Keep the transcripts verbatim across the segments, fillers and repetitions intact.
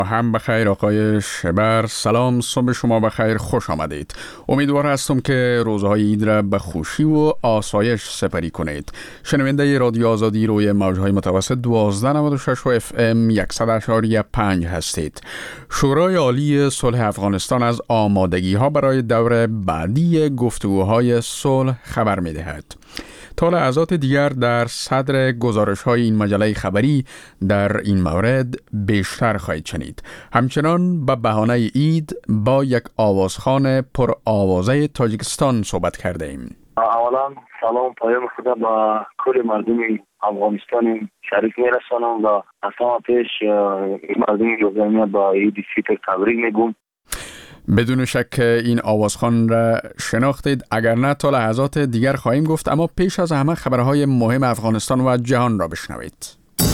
هم بخیر آقای شبر. سلام، صبح شما بخیر، خوش آمدید. امیدوار هستم که روزهای عید را به خوشی و آسایش سپری کنید. شنونده رادیو آزادی روی موجهای متوسط دوازده نود و شش و اف ام صد و اشاری پنج هستید. شورای عالی صلح افغانستان از آمادگی ها برای دور بعدی گفتگوهای صلح خبر می دهد. تا لحظات دیگر در صدر گزارش های این مجله خبری در این مورد بیشتر خواهید شنید. همچنان به بهانه عید با یک آوازخوان پر آوازه تاجیکستان صحبت کرده ایم. اولا سلام پایم خدا با کل مردم افغانستان شریک میرسانم و از همه پیش مردم جوزانیه با عید فیتر تبریک میگم. بدون شک این آوازخوان را شناختید، اگر نه تا لحظات دیگر خواهیم گفت، اما پیش از همه خبرهای مهم افغانستان و جهان را بشنوید.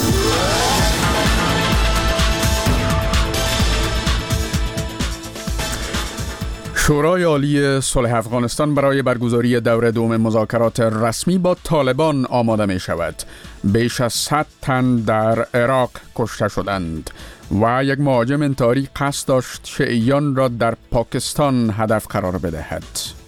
شورای عالی صلح افغانستان برای برگزاری دور دوم مذاکرات رسمی با طالبان آماده می شود. بیش از صد تن در عراق کشته شدند و یک مهاجم انتحاری قصد داشت شیعیان را در پاکستان هدف قرار بدهد.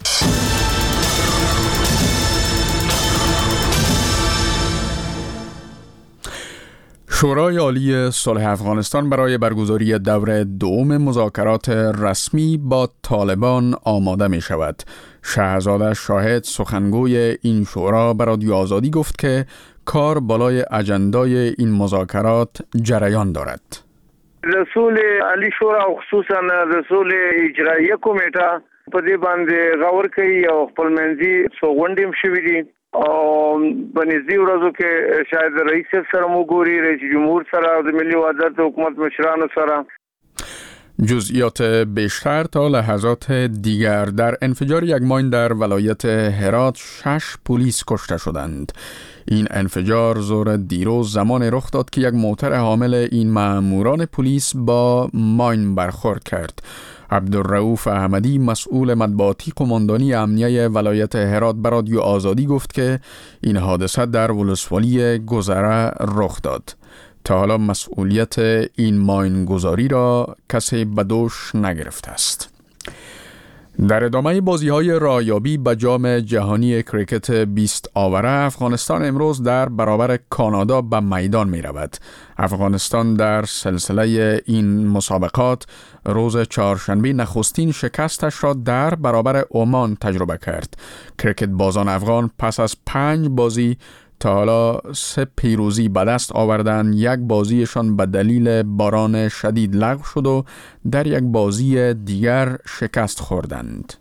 شورای عالی صلح افغانستان برای برگزاری دور دوم مذاکرات رسمی با طالبان آماده می شود. شهزاده شاهد سخنگوی این شورا به رادیو آزادی گفت که کار بالای اجندای این مذاکرات جریان دارد. رسول علی شورا او خصوصا رسول اجراییه کمیټه په دې باندې غور کوي او خپل منځي سوغونډیم شوی دي او بنزدي ورځو کې شاید رئیس سره مو ګوري، رئیس جمهور سره او د ملي وحدت حکومت مشرانو سره. جزئیات بیشتر تا لحظات دیگر. در انفجار یک ماین در ولایت هرات شش پلیس کشته شدند. این انفجار ظهر دیروز زمان رخ داد که یک موتر حامل این ماموران پلیس با ماین برخورد کرد. عبدالرؤوف احمدی مسئول مطبوعاتی قماندانی امنیه ولایت هرات به رادیو آزادی گفت که این حادثه در ولسوالی گذره رخ داد. تا حالا مسئولیت این ماین گذاری را کسی به دوش نگرفته است. در ادامه بازی‌های رایابی به جام جهانی کریکت بیست آوره، افغانستان امروز در برابر کانادا به میدان می رود. افغانستان در سلسله این مسابقات روز چهارشنبه نخستین شکستش را در برابر عمان تجربه کرد. کریکت بازان افغان پس از پنج بازی تا حالا سه پیروزی به دست آوردن. یک بازیشان به دلیل باران شدید لغو شد و در یک بازی دیگر شکست خوردند.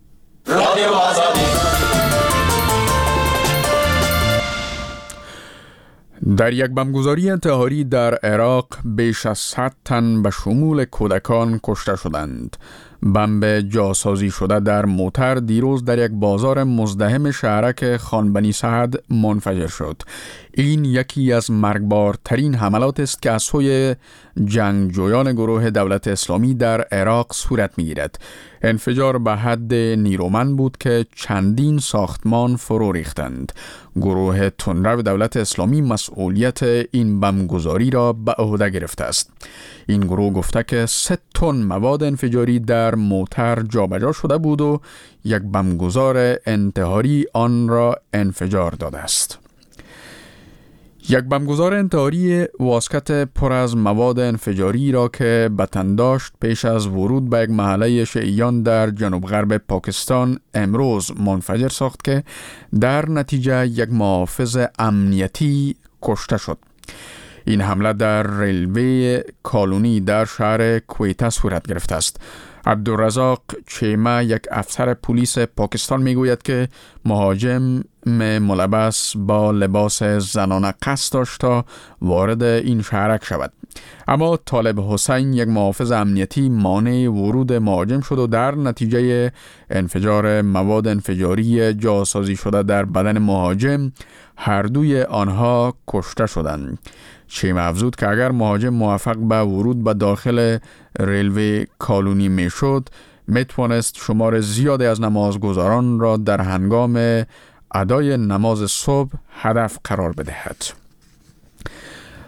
در یک بمبگذاری انتحاری در عراق بیش از صد تن به شمول کودکان کشته شدند. بمب جاسازی شده در موتر دیروز در یک بازار مزدحم شهرک خان بنی سعد منفجر شد. این یکی از مرگبارترین حملات است که از سوی جنگجویان گروه دولت اسلامی در عراق صورت می‌گیرد. انفجار به حد نیرومند بود که چندین ساختمان فرو ریختند. گروه تندرو دولت اسلامی مسئولیت این بمبگذاری را به عهده گرفته است. این گروه گفته که سه تن مواد انفجاری در موتر جابجا شده بود و یک بمبگذار انتحاری آن را انفجار داده است. یک بمبگذار انتحاری واسکت پر از مواد انفجاری را که به تن داشت پیش از ورود به یک محله شیعیان در جنوب غرب پاکستان امروز منفجر ساخت که در نتیجه یک محافظ امنیتی کشته شد. این حمله در ریلوی کالونی در شهر کویتا صورت گرفته است. عبدالرزاق چیمه یک افسر پلیس پاکستان میگوید که مهاجم ملبس با لباس زنانه قصد داشت تا وارد این شهرک شود، اما طالب حسین یک محافظ امنیتی مانع ورود مهاجم شد و در نتیجه انفجار مواد انفجاری جاسازی شده در بدن مهاجم هر دوی آنها کشته شدند. چیمه افزود که اگر مهاجم موفق به ورود به داخل ریلوی کالونی می شد می توانست شمار زیادی از نمازگزاران را در هنگام ادای نماز صبح هدف قرار بدهد.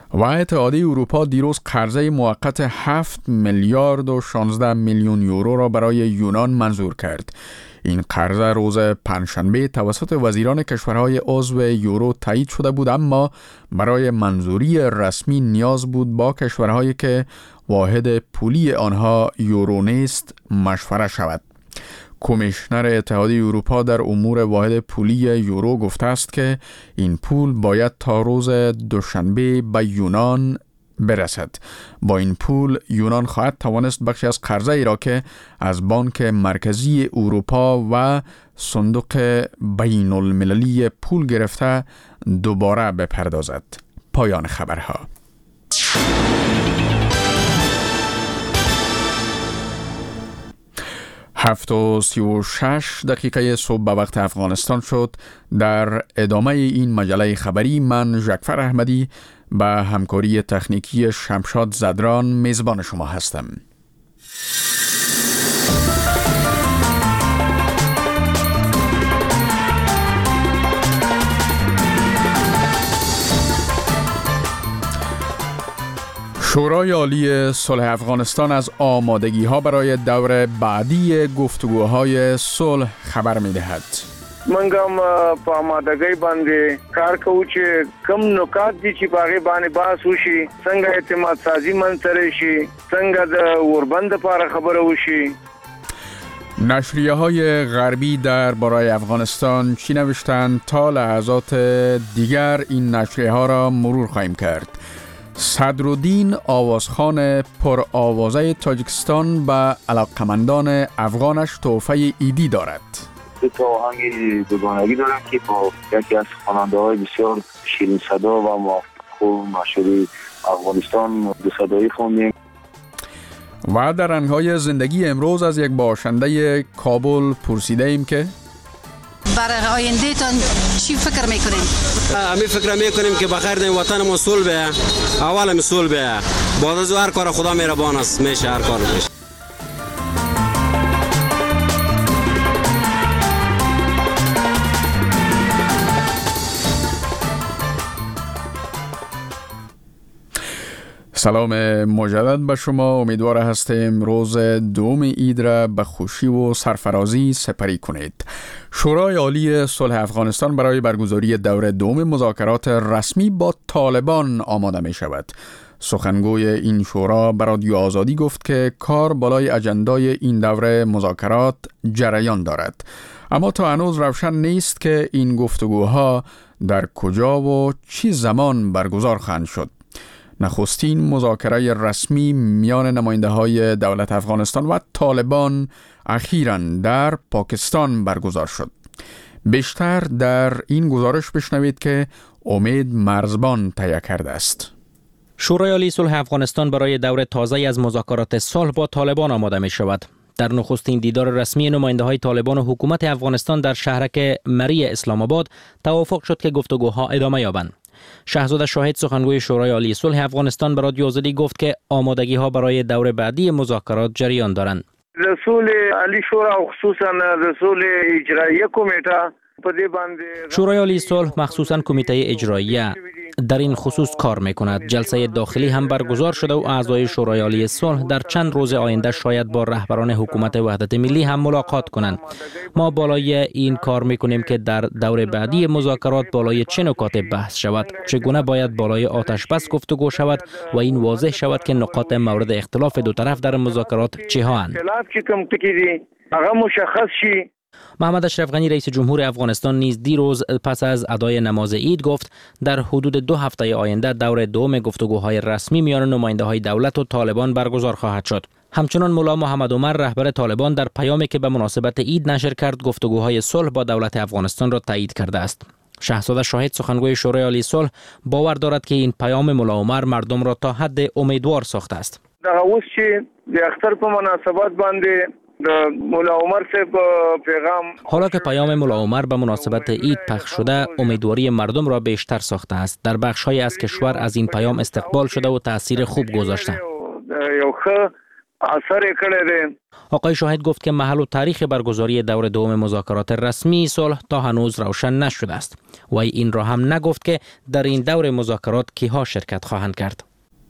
و اتحادیه اروپا دیروز قرضه موقت هفت میلیارد و شانزده میلیون یورو را برای یونان منظور کرد. این قرضه روز پنجشنبه توسط وزیران کشورهای عضو یورو تایید شده بود، اما برای منظوری رسمی نیاز بود با کشورهایی که واحد پولی آنها یورو نیست مشوره شود. کمیشنر اتحادیه اروپا در امور واحد پولی یورو گفته است که این پول باید تا روز دوشنبه به یونان برسد. با این پول یونان خواهد توانست بخشی از قرضه ای را که از بانک مرکزی اروپا و صندوق بین المللی پول گرفته دوباره بپردازد. پایان خبرها. هفت و سی و شش دقیقه صبح به وقت افغانستان شد. در ادامه این مجله خبری من ژکفر احمدی با همکاری تکنیکی شمشاد زدران میزبان شما هستم. شورای عالی صلح افغانستان از آمادگی ها برای دور بعدی گفتگوهای صلح خبر می دهد. منګم په آمادګۍ باندې کار کوو چې کم نکات دي چې په هغه باندې بحث وشي، څنګه اعتماد سازي منځته شي، څنګه د اوربند لپاره خبره وشي. نشریه های غربی در برای افغانستان چی نوشتند؟ تا لحظات دیگر این نشریه ها را مرور خواهیم کرد. صدرالدین آوازخان پر آوازه تاجیکستان به علاقمندان افغانش تحفه ایدی دارد. دو تا آهنگ دوگانگی دارم که با یکی از خواننده های بسیار شیرین صدا و خوب مشهور افغانستان دو صدایی خوندیم. و در رنگ‌های زندگی امروز از یک باشنده کابل پرسیده ایم که برای آینده تان چی فکر میکنیم؟ امی فکر میکنیم که بخیر دیم وطن ما صلح بیه، اول می صلح بیه، بعد از هر کار خدا مهربان است، میشه هر کار میشه. سلام مجدد به شما. امیدوار هستیم روز دوم عید را به خوشی و سرفرازی سپری کنید. شورای عالی صلح افغانستان برای برگزاری دور دوم مذاکرات رسمی با طالبان آماده می شود. سخنگوی این شورا به رادیو آزادی گفت که کار بالای اجندای این دوره مذاکرات جریان دارد، اما تا هنوز روشن نیست که این گفتگوها در کجا و چه زمان برگزار خواهند شد. نخستین مذاکره رسمی میان نماینده های دولت افغانستان و طالبان اخیراً در پاکستان برگزار شد. بیشتر در این گزارش بشنوید که امید مرزبان تهیه کرده است. شورای عالی صلح افغانستان برای دور تازه از مذاکرات صلح با طالبان آماده می شود. در نخستین دیدار رسمی نماینده های طالبان و حکومت افغانستان در شهرک مری اسلام آباد توافق شد که گفتگوها ادامه یابند. شهزاده شاهد سخنگوی شورای عالی صلح افغانستان به رادیو آزادی گفت که آمادگی ها برای دور بعدی مذاکرات جریان دارند. رسول عالی شورا و خصوصا رسول اجراییه کمیته شورای عالی صلح مخصوصاً کمیته اجراییه در این خصوص کار میکند. جلسه داخلی هم برگزار شده و اعضای شورای عالی صلح در چند روز آینده شاید با رهبران حکومت وحدت ملی هم ملاقات کنند. ما بالای این کار میکنیم که در دور بعدی مذاکرات بالای چه نکات بحث شود، چگونه باید بالای آتش بس گفتگو شود و این واضح شود که نقاط مورد اختلاف دو طرف در مذاکرات چه ها اند. محمد اشرف غنی رئیس جمهور افغانستان نیز دیروز پس از ادای نماز عید گفت در حدود دو هفته آینده دور دوم گفتگوهای رسمی میان نماینده‌های دولت و طالبان برگزار خواهد شد. همچنان مولا محمد عمر رهبر طالبان در پیامی که به مناسبت عید نشر کرد گفتگوهای صلح با دولت افغانستان را تایید کرده است. شهزاده شاهد سخنگوی شورای عالی صلح باور دارد که این پیام مولا عمر مردم را تا حد امیدوار ساخته است. در اوس چې د اختر په مناسبت باندې مولا عمر صاحب پیغام حالا که پیام مولا عمر به مناسبت عید پخش شده امیدواری مردم را بیشتر ساخته است. در بخش‌های از کشور از این پیام استقبال شده و تأثیر خوب گذاشته. یو ښه اثر کړی دی. آقای شاهد گفت که محل و تاریخ برگزاری دور دوم مذاکرات رسمی صلح تا هنوز روشن نشده است. وی این را هم نگفت که در این دور مذاکرات کیها شرکت خواهند کرد.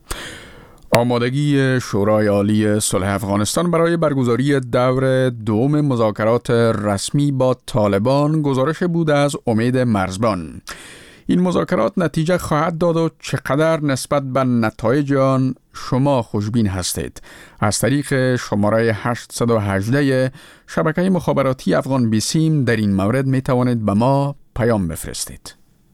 آمادگی شورای عالی صلح افغانستان برای برگزاری دور دوم مذاکرات رسمی با طالبان گزارش بود از امید مرزبان. این مذاکرات نتیجه خواهد داد و چقدر نسبت به نتایج آن شما خوشبین هستید؟ از طریق شماره هشتصد و هجده شبکه مخابراتی افغان بیسیم در این مورد می توانید به ما پیام بفرستید.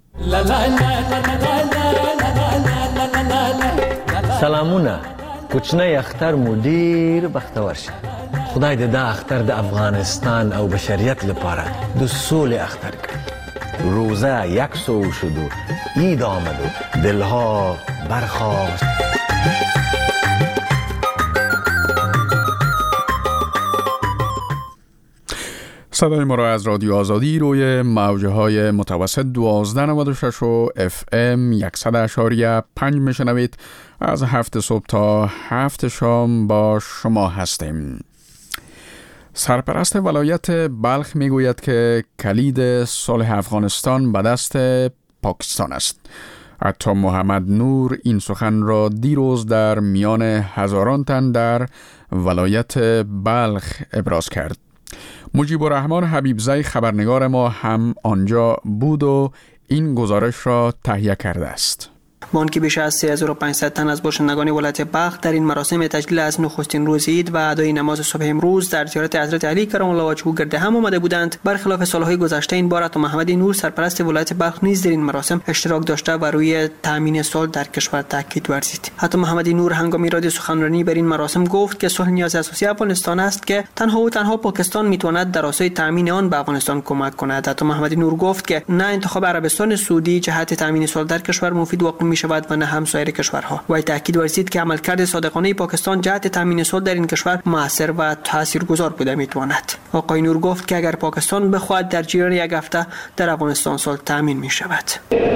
سلامونه، کوچنی اختر مدیر بختور شه. خدای دې دا اختر د افغانستان او بشریت لپاره د سولې اختر کړي. روزه یک سو شد و عید آمد و دلها برخاست. صدای ما را از رادیو آزادی روی موجه های متوسط دوازده نود و شش و اف ام صد اشاریه پنج میشنوید. از هفت صبح تا هفت شام با شما هستیم. سرپرست ولایت بلخ میگوید که کلید صلح افغانستان به دست پاکستان است. عطا محمد نور این سخن را دیروز در میان هزاران تن در ولایت بلخ ابراز کرد. مجیب الرحمن حبیبزی خبرنگار ما هم آنجا بود و این گزارش را تهیه کرده است. با آنکه بیش از سه هزار و پانصد تن از باشندگان ولایت بلخ در این مراسم تجلیل از نخستین روز عید و ادای نماز صبح امروز در زیارت حضرت علی کرم الله وجهه گرد هم آمده بودند، برخلاف سالهای گذشته این بار عطا محمد نور سرپرست ولایت بلخ نیز در این مراسم اشتراک داشته و روی تامین صلح در کشور تاکید ورزید. عطا محمد نور هنگام ایراد سخنرانی بر این مراسم گفت که صلح نیاز اساسی افغانستان است که تنها و تنها پاکستان میتواند در راستای تامین آن به افغانستان کمک کند. عطا محمد نور گفت که نه انتخاب عربستان سعودی جهت تامین صلح در کشور مفید واقع می شود و نه هم سایر کشورها. و تاکید ورزید که عملکرد صادقانه پاکستان جهت تامین صلح در این کشور موثر و تاثیرگذار بوده میتواند. آقای نور گفت که اگر پاکستان بخواهد در جریان یک هفته در افغانستان صلح تامین می شود.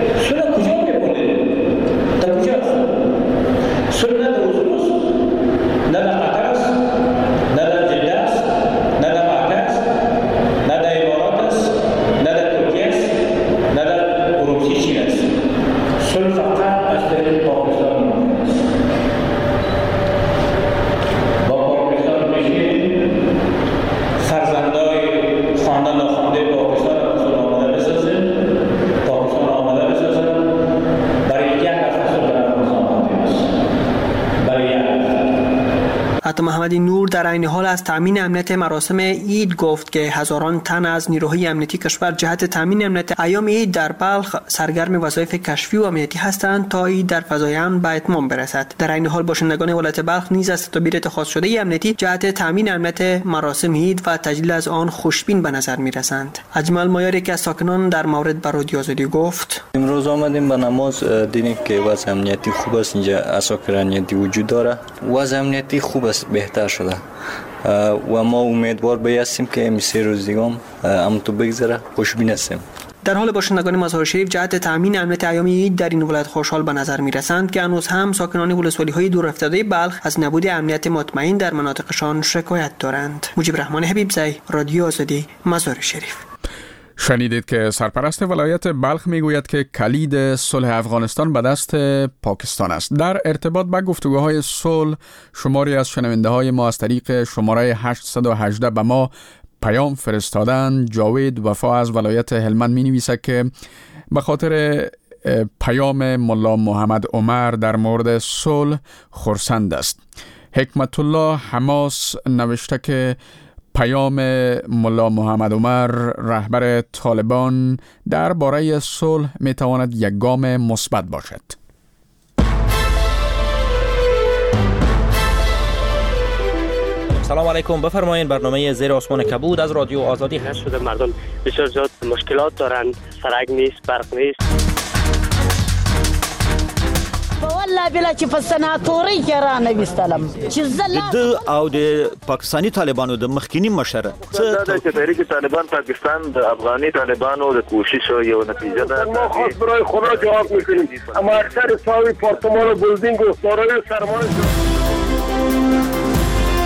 عطا محمد نور در عین حال از تامین امنیت مراسم عید گفت که هزاران تن از نیروهای امنیتی کشور جهت تامین امنیت ایام عید در بلخ سرگرم وظایف کشفی و امنیتی هستند تا عید در فضای امن به اتمام برسد. در عین حال باشندگان ولایت بلخ نیز از تدابیر اتخاذ شده امنیتی جهت تامین امنیت مراسم عید و تجلیل از آن خوشبین به نظر می‌رسند. اجمل مایاری که ساکنان در مورد بر رادیو آزادی گفت: امروز آمدیم به نماز، دیدیم که وضع امنیتی خوب است، اینجا اساکر امنیتی وجود داره، وضع امنیتی خوب است، بهتر شده و ما امیدوار هستیم که این سه روز دیگه هم همونطور بگذره، خوشبین هستیم. در حال باشندگان مزار شریف جهت تامین امنیت ایام عید در این ولایت خوشحال به نظر می‌رسند که هنوز هم ساکنان ولسوالی‌های دور افتاده بلخ از نبود امنیت مطمئن در مناطقشان شکایت دارند. مجیب الرحمن حبیبزی، رادیو آزادی، مزار شریف. شنیدید که سرپرست ولایت بلخ میگوید که کلید صلح افغانستان به دست پاکستان است. در ارتباط با گفتگوهای صلح شماری از شنونده های ما از طریق شماره هشتصد و هجده به ما پیام فرستادن. جاوید وفا از ولایت هلمند می نویسد که به خاطر پیام ملا محمد عمر در مورد صلح خرسند است. حکمت الله حماس نوشته که پیام ملا محمد عمر رهبر طالبان در باره صلح می تواند یک گام مثبت باشد. سلام علیکم، بفرمایید. برنامه زیر آسمان کبود از رادیو آزادی هست. شده مردم بسیار زیاد مشکلات دارند، سرک نیست، برق نیست. والله بلا چې په سناتوري کې را نه وستلم چې زله د او د پاکستانی طالبانو د مخکینی مشره څه د تحریک طالبان پاکستان د افغاني طالبانو د کوشش یو نتیجه ده. ما خاص برای خدا جواب میکنیم، اما اکثر ساوی پارتمان و بلدینگ و سارای سرمایه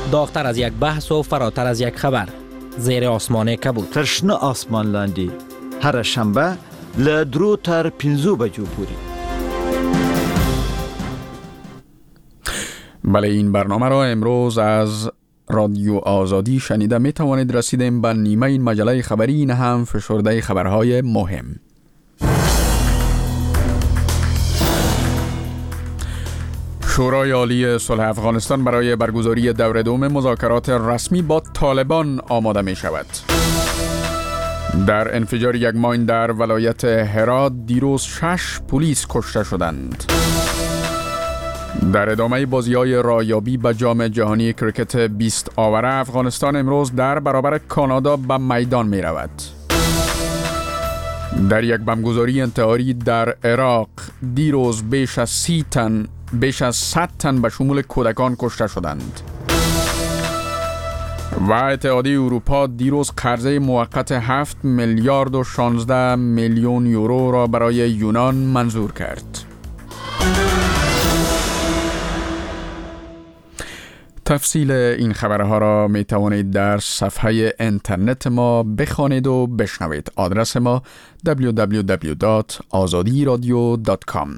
داغتر از یک بحث و فراتر از یک خبر. زیر آسمان کبود. ترشنه آسمان لاندی. هر شنبه لدرو تر پینزو بجو پوری. بله، این برنامه را امروز از رادیو آزادی شنیده. می توانید رسیدیم به نیمه این مجله خبری. این هم فشرده خبرهای مهم. شورای عالی صلح افغانستان برای برگزاری دور دوم مذاکرات رسمی با طالبان آماده می شود. در انفجار یک ماین در ولایت هرات دیروز شش پلیس کشته شدند. در ادامه بازی‌های رایابی به جام جهانی کریکت بیست آوره، افغانستان امروز در برابر کانادا به میدان می رود. در یک بمبگذاری انتحاری در عراق دیروز بیش از سی تن بیش از صد تن به شمول کودکان کشته شدند. و اتحادیه اروپا دیروز قرضه موقت هفت میلیارد و شانزده میلیون یورو را برای یونان منظور کرد. تفصیل این خبرها را می توانید در صفحه اینترنت ما بخوانید و بشنوید. آدرس ما دبلیو دبلیو دبلیو دات آزادی رادیو دات کام.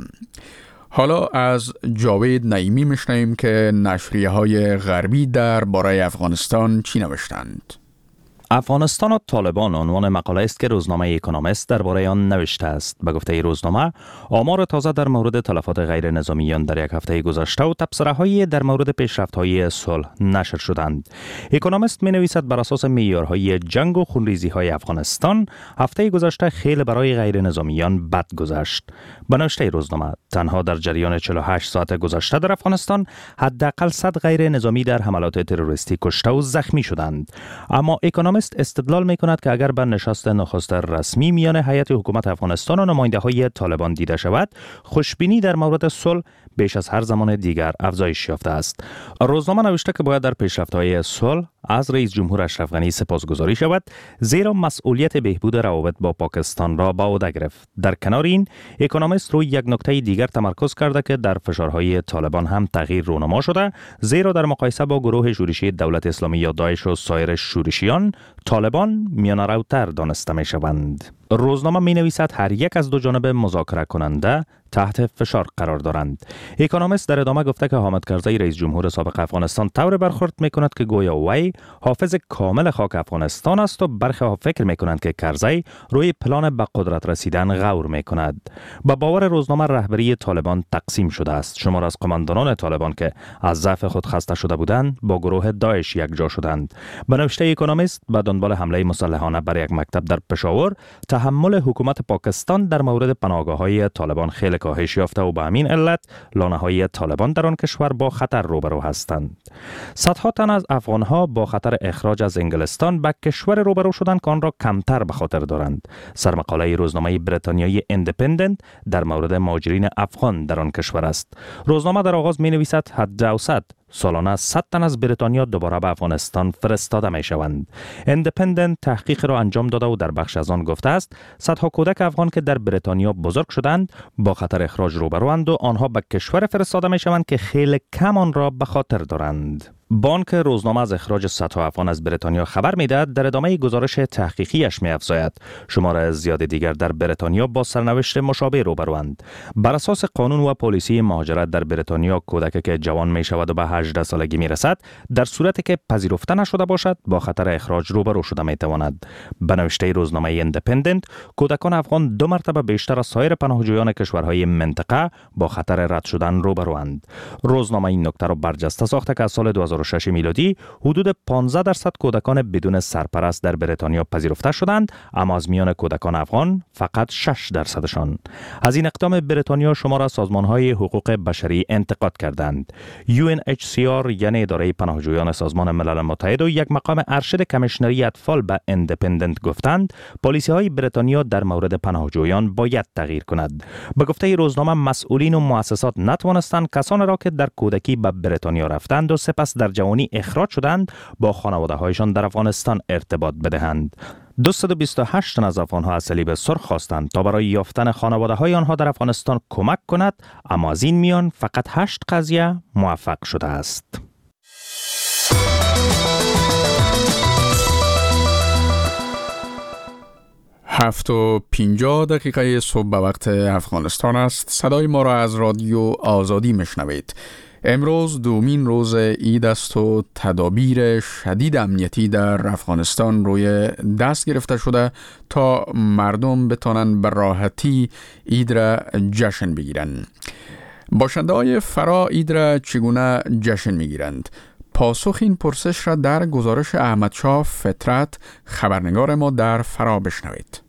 حالا از جاوید نعیمی میشنویم که نشریه های غربی در باره افغانستان چی نوشتند. افغانستان و طالبان عنوان مقاله است که روزنامه اکونومیست درباره آن نوشته است. به گفته روزنامه، آمار تازه در مورد تلفات غیر نظامیان در یک هفته گذشته و تبصره‌هایی در مورد پیشرفت‌های صلح نشر شدند. اکونومیست می‌نویسد بر اساس معیارهای جنگ و خونریزی‌های افغانستان، هفته گذشته خیلی برای غیر نظامیان بد گذشت. به نوشته روزنامه، تنها در جریان چهل و هشت ساعت گذشته در افغانستان حداقل صد غیر نظامی در حملات تروریستی کشته و زخمی شدند. اما اکونومیست استدلال می کند که اگر به نشست نخست رسمی میان هیئت حکومت افغانستان و نماینده های طالبان دیده شود، خوشبینی در مورد صلح بیش از هر زمان دیگر افزایش یافته است. روزنامه نوشته که باید در پیشرفت‌های صلح از رئیس جمهور اشرف غنی سپاسگزاری شود، زیرا مسئولیت بهبود روابط با پاکستان را به عهده گرفت. در کنار این، اکونومیست روی یک نکته دیگر تمرکز کرده که در فشارهای طالبان هم تغییر رونما شده، زیرا در مقایسه با گروه شورشی دولت اسلامی یا داعش و سایر شورشیان، طالبان میانه‌روتر دانسته می شوند. روزنامه می نویسد هر یک از دو جانب مذاکره کننده تحت فشار قرار دارند. اکونومیست در ادامه گفته که حامد کرزی رئیس جمهور سابق افغانستان طور برخورد می کند که گویا وی حافظ کامل خاک افغانستان است و برخی ها فکر می کنند که کرزی روی پلان به قدرت رسیدن غور می کند. با باور روزنامه، رهبری طالبان تقسیم شده است. شمار از قماندانان طالبان که از ضعف خود خسته شده بودند با گروه داعش یکجا شدند. به نوشته اکونومیست، به دنبال حمله مسلحانه بر یک مکتب در پشاور، تحمل حکومت پاکستان در مورد پناهگاه‌های طالبان خیلی کاهش یافته و به همین علت لانه‌های طالبان در آن کشور با خطر روبرو هستند. صدها تن از افغان‌ها با خطر اخراج از انگلستان به کشور روبرو شدند که آن را کمتر به خاطر دارند. سرمقاله روزنامه بریتانیایی ایندیپندنت در مورد مهاجرین افغان در آن کشور است. روزنامه در آغاز می‌نویسد حد اوسط سالانه صد تن از بریتانیا دوباره به افغانستان فرستاده می شوند. ایندیپندنت تحقیق را انجام داده و در بخش از آن گفته است صدها کودک افغان که در بریتانیا بزرگ شدند با خطر اخراج روبروند و آنها به کشور فرستاده می شوند که خیلی کم آن را به خاطر دارند. بانک روزنامه از اخراج صدها افغان از بریتانیا خبر می‌دهد. در ادامه گزارش تحقیقیش می‌افزاید شمار زیاد دیگر در بریتانیا با سرنوشت مشابه روبروند. بر اساس قانون و پالیسی مهاجرت در بریتانیا، کودکی که جوان می‌شود و به هجده سالگی می‌رسد، در صورتی که پذیرفته نشده باشد با خطر اخراج روبرو شده می‌تواند. به نوشته روزنامه ایندیپندنت، کودکان افغان دو مرتبه بیشتر از سایر پناهجویان کشورهای منطقه با خطر رد شدن روبروند. روزنامه این نکته را برجسته ساخته که از سال دو هزار و شش میلادی حدود پانزده درصد کودکان بدون سرپرست در بریتانیا پذیرفته شدند، اما از میان کودکان افغان فقط شش درصدشان. از این اقدام بریتانیا شمار از سازمان‌های حقوق بشری انتقاد کردند. یو ان اچ سی آر یعنی اداره پناهجویان سازمان ملل متحد و یک مقام ارشد کمیشنری اطفال به ایندیپندنت گفتند پالیسی‌های بریتانیا در مورد پناهجویان باید تغییر کند. به گفته روزنامه، مسئولین و مؤسسات نتوانستند کسانی را که در کودکی به بریتانیا رفتند و سپس در جوانی اخراج شدند با خانواده‌هایشان در افغانستان ارتباط بدهند. دویست و بیست و هشت تن از افغان‌ها از صلیب سرخ خواستند تا برای یافتن خانواده‌های آنها در افغانستان کمک کند، اما از این میان فقط هشت قضیه موفق شده است. هفت و پینجاه دقیقه صبح به وقت افغانستان است. صدای ما را از رادیو آزادی مشنوید. امروز دومین روز عید است و تدابیر شدید امنیتی در افغانستان روی دست گرفته شده تا مردم بتانند به راحتی عید را جشن بگیرند. باشنده های فرا عید را چگونه جشن میگیرند؟ پاسخ این پرسش را در گزارش احمدشاه فطرت خبرنگار ما در فرا بشنوید.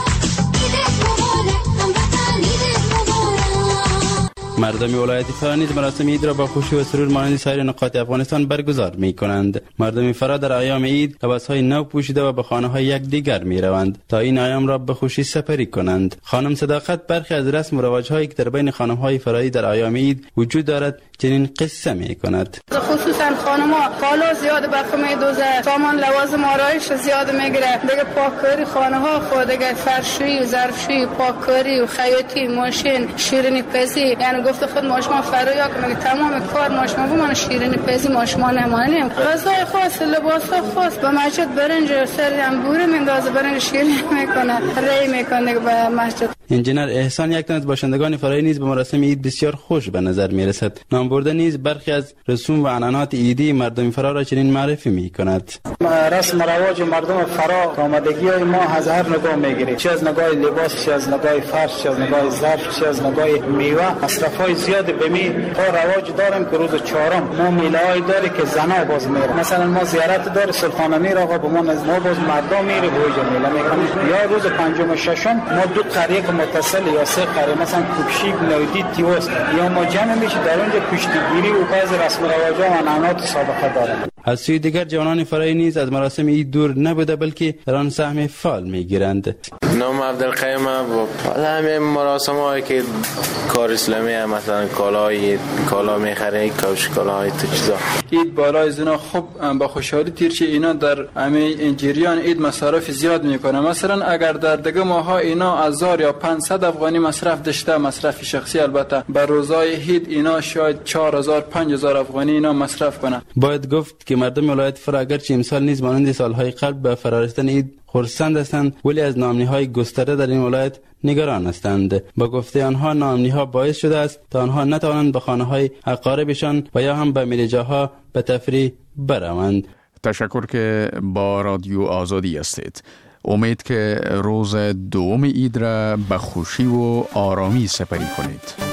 مردم ولایت فرا نیز مراسم عید را با خوشی و سرور مانند سایر نقاط افغانستان برگزار می کنند. مردم فرا در ایام عید لباسهای نو پوشیده و به خانه‌های یکدیگر می روند تا این ایام را به خوشی سپری کنند. خانم صداقت برخی از رسم و رواج‌هایی که در بین خانم‌های فرایی در ایام عید وجود دارد چنین قصه می کند. خصوصا خانم‌ها کالا زیاد برخ می دوزه، سامان لوازم آرایش زیاد میگیره، دیگه پاککاری خانه‌ها خود دیگه فرشی و ظرفشویی، پاککاری و خیاطی، ماشین، شیرینی پزی، یعنی گفت خود ماشما فریا که میگه تمام کار ماشما بمونه، شیرینی پزی ماشما نمانیم، غذای خاص، لباس خاص، به مسجد برنج سر انبوره میندازه، برنج شیرین میکنه، ری میکنه به مسجد. انجینر احسان یک تن از باشندگان فرایی نیز به مراسم عید بسیار خوش به نظر میرسد. نام برده نیز برخی از رسوم و عنعنات عیدی مردم فرا را چنین معرفی میکند. رسم رواج مردم فرا آمادگی های ما از هر نگاه میگیره، چه از نگاه لباس، چه از نگاه فرش، چه از نگاه ظرف، چه از نگاه میوه. مصرفای زیاد به می تا رواج داریم که روز چهارم ما میله‌ای داره که زنا باز میره، مثلا ما زیارت داره سلطان امیر آقا به ما ما باز مردم میره به وجه میله میکنه، یا روز پنجم و ششم ما دو قریه متصل یا سه قریه مثلا کوبشی نودی تیوس یا ما جمع میشه در اونجا کشتیگیری و بعض رسم و رواج‌ها و عنعنات سابقه داره. از سوی دیگر جوانان فرایی نیز از مراسم عید دور نبوده بلکه در آن سهم فعال میگیرند. نام عبدالقیم و همه مراسم هایی که کار اسلامی هم مثلا کالای کالا میخره، کاوش کالاهای تو چیزا. عید بالای زنا خوب با خوشحالی تیر شه، اینا در همه جریان عید مصرف زیاد میکنه. مثلا اگر در دیگه ماها اینا هزار یا پانصد افغانی مصرف داشته، مصرف شخصی البته، بر روزای عید اینا شاید چهار هزار پنج هزار افغانی اینا مصرف کنه. باید گفت که مردم ولایت فرا اگرچه امسال نیز مانند سالهای قبل به فرارسیدن عید خرسند هستند، ولی از نامنی‌های گسترده در این ولایت نگران هستند. با گفته آنها نامنی‌ها باعث شده است تا آنها نتوانند به خانه‌های اقاربشان و یا هم به میله‌جاها به تفریح بروند. تشکر که با رادیو آزادی هستید. امید که روز دوم عید را به خوشی و آرامی سپری کنید.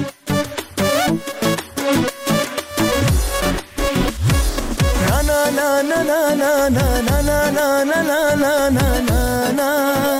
na na na na na na na na na na na na na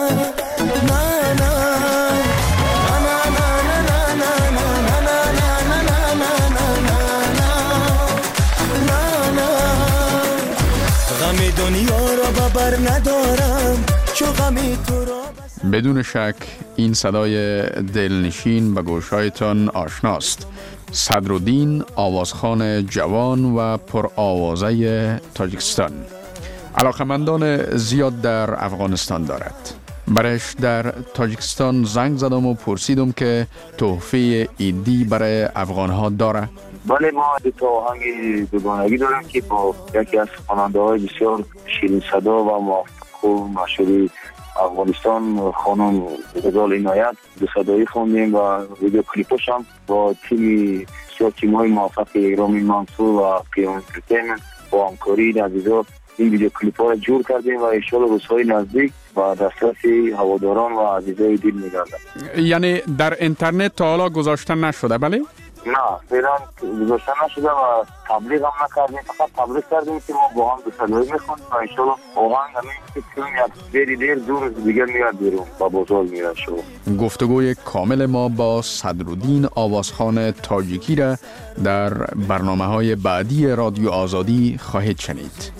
بدون شک این صدای دلنشین به گوشهایتان آشناست. صدرالدین آوازخوان جوان و پرآوازه تاجیکستان علاقمندان زیاد در افغانستان دارد. برش در تاجیکستان زنگ زدم و پرسیدم که تحفه عیدی برای افغانها داره. بله، ما دو تا آهنگ دوگانگی داریم که با یکی از خواننده های بسیار شیرین صدا و موفق و مشهور افغانستان خانم غزال عنایت دو صدایی خوندیم و ویدیو کلیپش هم با تیمی بسیار تیم‌های موفق ایرامی منصور و پیام انترتینمنت با همکاری عزیزا این ویدیو کلیپ‌ها را جور کردیم و ان شاءالله روزهای نزدیک و دسترس هواداران و عزیزای دید می‌گردد. یعنی در اینترنت تا حالا گذاشته نشده؟ بله؟ نه، فعلا گذاشته نشده و تبلیغ هم نکردیم، فقط تبلیغ کردیم که ما با هم دو صدایی میخونیم و انشالله آهنگ همین که کنیم یک دیر دیر دور دیگر میاد بیرون با بازار میاد شو. گفتگوی کامل ما با صدرالدین آوازخوان تاجیکی را در برنامه های بعدی رادیو آزادی خواهید شنید.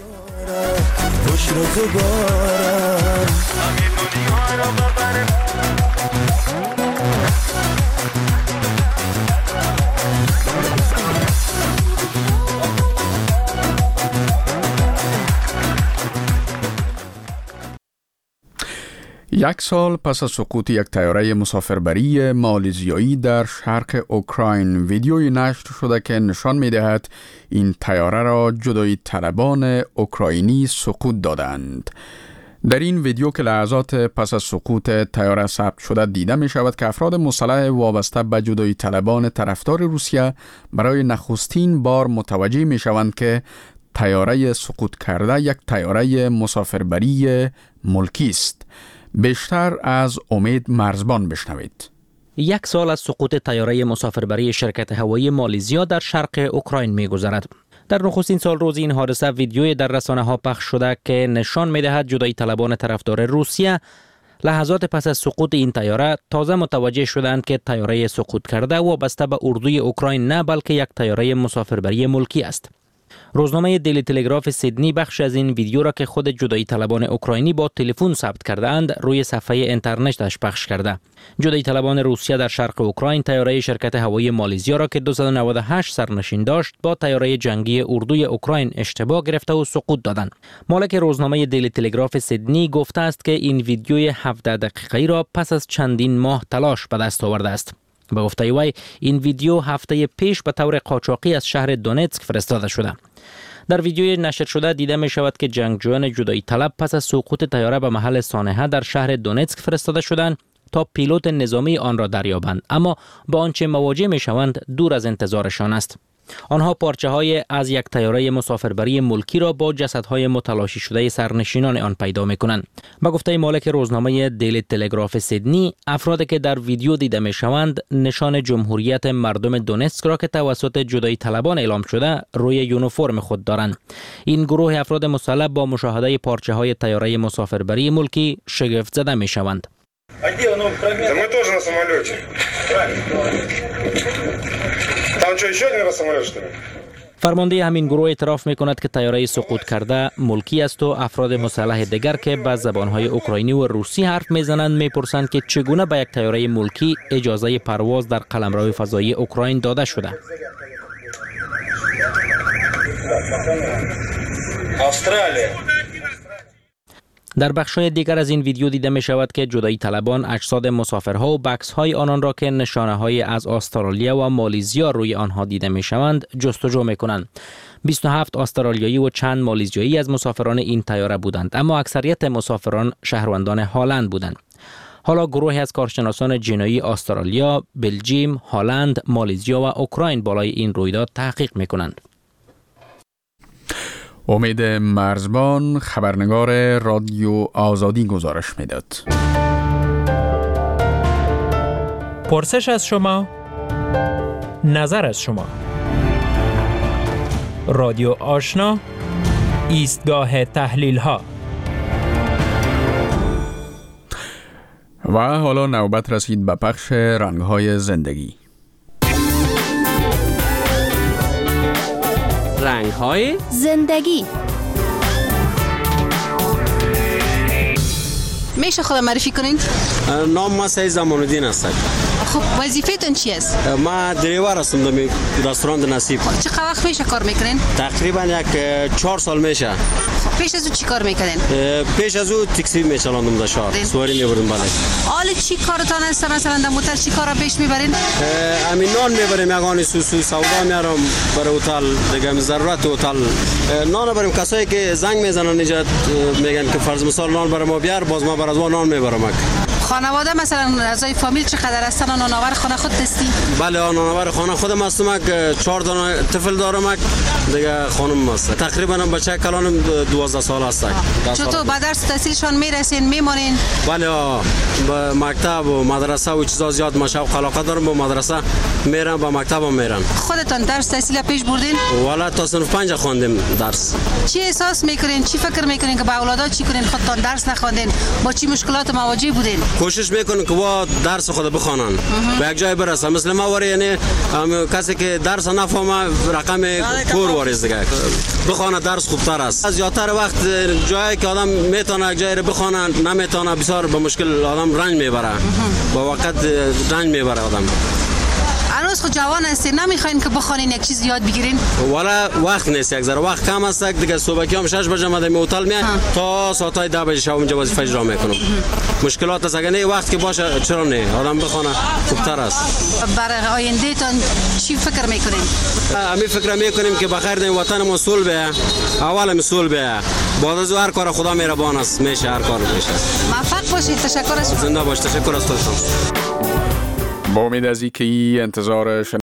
یک سال پس از سقوط یک طیاره مسافربری مالزیایی در شرق اوکراین، ویدیویی نشر شده که نشان می‌دهد این طیاره را جدایی طلبان اوکراینی سقوط دادند. در این ویدیو که لحظات پس از سقوط طیاره ثبت شده دیده می شود که افراد مسلح وابسته به جدایی طلبان طرفدار روسیه برای نخستین بار متوجه می شوند که طیاره سقوط کرده یک طیاره مسافربری ملکی است. بیشتر از امید مرزبان بشنوید. یک سال از سقوط طیاره مسافربری شرکت هوایی مالزیا در شرق اوکراین می گذرد. در نخستین سال روز این حادثه ویدیوی در رسانه ها پخش شده که نشان می دهد جدایی طلبان طرفدار روسیه لحظات پس از سقوط این طیاره تازه متوجه شدند که طیاره سقوط کرده وابسته به اردوی اوکراین نه بلکه یک طیاره مسافربری ملکی است. روزنامه دیلی تلگراف سیدنی بخش از این ویدیو را که خود جدایی طلبان اوکراینی با تلفن ثبت کرده‌اند روی صفحه اینترنتش پخش کرده. جدایی طلبان روسیه در شرق اوکراین طیاره شرکت هوایی مالزیا را که دویست و نود و هشت سرنشین داشت با طیاره جنگی اردوی اوکراین اشتباه گرفته و سقوط دادند. مالک روزنامه دیلی تلگراف سیدنی گفته است که این ویدیوی هفده دقیقه‌ای را پس از چندین ماه تلاش به دست آورده است. به گفته وی این ویدیو هفته پیش به طور قاچاقی از شهر دونتسک فرستاده شده. در ویدیوی نشر شده دیده می شود که جنگجویان جدایی طلب پس از سقوط طیاره به محل سانحه در شهر دونتسک فرستاده شدند تا پیلوت نظامی آن را دریابند، اما با آنچه مواجه می شوند دور از انتظارشان است. آنها پارچه های از یک طیاره مسافربری ملکی را با جسدهای متلاشی شده سرنشینان آن پیدا می کنند. به گفته مالک روزنامه دیلی تلگراف سیدنی، افرادی که در ویدیو دیده می شوند نشان جمهوریت مردم دونتسک را که توسط جدایی طلبان اعلام شده روی یونیفرم خود دارند. این گروه افراد مسلح با مشاهده پارچه های طیاره مسافربری ملکی شگفت زده می شوند. فرمانده همین گروه اعتراف می کند که طیاره سقوط کرده ملکی است و افراد مسلح دیگر که به زبانهای اوکراینی و روسی حرف می زنند می پرسند که چگونه به یک طیاره ملکی اجازه پرواز در قلمرو فضایی اوکراین داده شده. استرالیا. در بخش‌های دیگر از این ویدیو دیده می شود که جدایی طلبان اجساد مسافرها و بکس‌های آنان را که نشانه‌های از استرالیا و مالزیا روی آنها دیده می شوند جستجو می کنند. بیست و هفت استرالیایی و چند مالزیایی از مسافران این طیاره بودند، اما اکثریت مسافران شهروندان هالند بودند. حالا گروهی از کارشناسان جنایی استرالیا، بلژیم، هالند، مالزیا و اوکراین بالای این رویداد تحقیق می کنند. امید مرزبان، خبرنگار رادیو آزادی گزارش میداد. پرسش از شما، نظر از شما. رادیو آشنا، ایستگاه تحلیل ها. و حالا نوبت رسید به پخش رنگ‌های زندگی. رنگ‌های زندگی. میشه خودم معرفی کنین؟ نام ما سعید زمان‌الدین است. خب وظیفتون چی است؟ ما دریور هستم در رستوران نصیب. چقدر وقت میشه کار میکنین؟ تقریبا یک چهار سال میشه. پیش از او چی کار میکنین؟ پیش از او تاکسی میچلاندم در شهر. سواری میبردم بالا. حالا چی کارتان است مثلا در موتر چی کارا پیش میبرین؟ همین نان میبریم، یگانی سوسو سودا میارم برای هتل، دیگه ضرورت هتل نان بریم. کسایی که زنگ میزنن اینجا میگن که فرض مثال نان برای ما بیار، باز ما برای نان میبرم. خانواده مثلا اعضای فامیل چقدر هستن؟ نانآور خانه خود هستی؟ بله نانآور خانه خودم هستم. چهار تا طفل دارم، دیگه خانم است. تقریبا بچه کلانم دوازده سال است. چطور با درس تحصیلشان میرسین میمونین؟ بله به مکتب و مدرسه و چیزا زیاد مشوق علاقه دارم. به مدرسه میرم، به مکتب هم میرم. خودتان درس تحصیل پیش بردین؟ والا تا صنف پنج خواندیم درس. چی احساس میکنین؟ چی فکر میکنین که با اولادا چی کنین خودتان درس نخواندین؟ با چی مشکلات مواجه بودین؟ کوشش میکنن که با درس خود بخوانن به یک جای برسن. مثل ما وری یعنی کسی که درس نفهمه رقم کور واریز دیگه بخونه درس خوبتر است. از زیادتر وقت جایی که آدم میتونه یک جایی رو بخونه نمیتونه بسیار به مشکل آدم رنج میبره، با وقت رنج میبره آدم. هنوز خود جوان هستین، نمیخواین که بخوانین یک چیز یاد بگیرین؟ والا وقت نیست، یک ذره وقت کم است. دیگه صبحی هم شش بجه مدام هتل میام تا ساعت ده بجه شب اونجا وظیفه اجرا میکنم. مشکلات است، اگه نه وقت که باشه چرا نه آدم بخونه خوبتر است. برای آینده تان چی فکر میکنین؟ امی فکر میکنیم که بخیر در وطن مسئول به اول مسئول به بعد از هر کار خدا مهربان است، میشه هر کار میشه. موفق باشید. تشکر از شما. زنده باش. تشکر از تو. با امید از اینکه انتظار